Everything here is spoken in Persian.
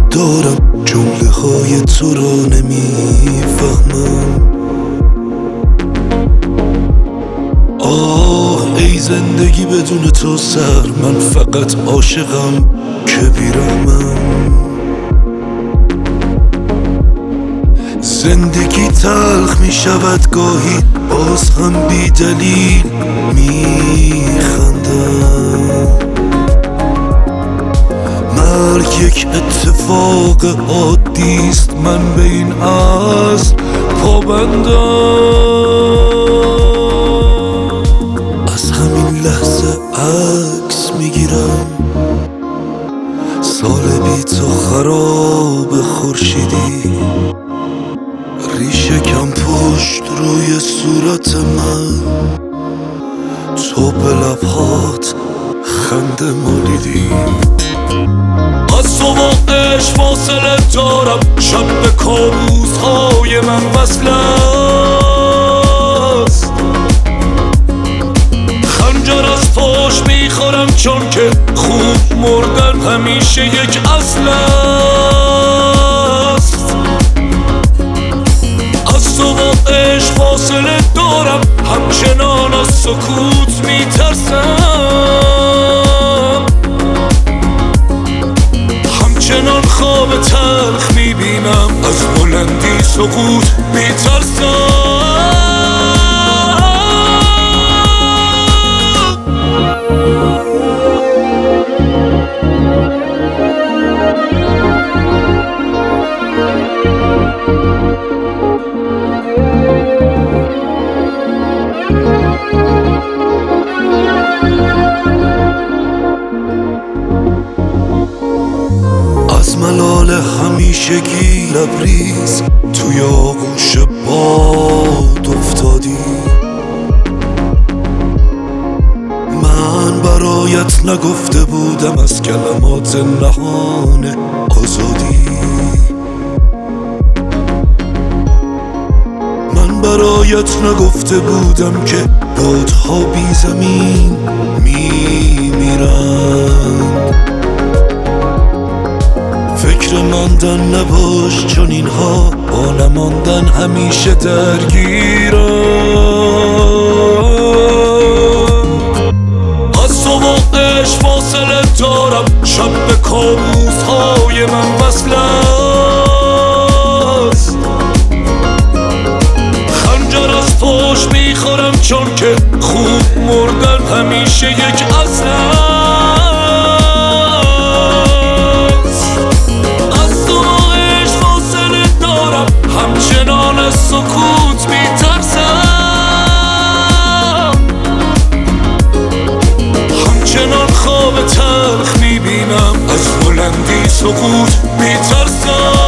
دارم، جمله های تو رو نمیفهمم. ای زندگی بدون تو سر، من فقط عاشقم که بیرحمم. زندگی تلخ می شود گاهی، باز هم بی دلیل می خندم. مرگ یک اتفاق عادیست، من به این اصل پابندم. از همین لحظه عکس میگیرم، سال بی تو خراب خورشیدی، ریشه کم پشت روی صورت من، تو به لبهات خنده مالیدی. از تو با عشق فاصله دارم، شب به کابوس های من وصل است. خنجر از پاش میخورم چون که خوب مردن همیشه یک اصل است. از تو با عشق فاصله دارم، همچنان از سکوت میترسم. همچنان خواب تلخ میبینم، از بلندی سقوط میترسم. از ملال همیشگی لبریز توی آغوش باد افتادی. من برایت نگفته بودم از کلمات نهان آزادی. من برایت نگفته بودم که بادها بی زمین میمیرند. فکر ماندن نباش، چون اینها با نماندن همیشه درگیرند. از تو با عشق فاصله دارم، شب به کابوس های من وصل است. خنجر از پاش میخورم چون که خوب مردن همیشه یک اصل است. همچنان از سکوت میترسم. همچنان خواب تلخ میبینم، از بلندی سقوط میترسم.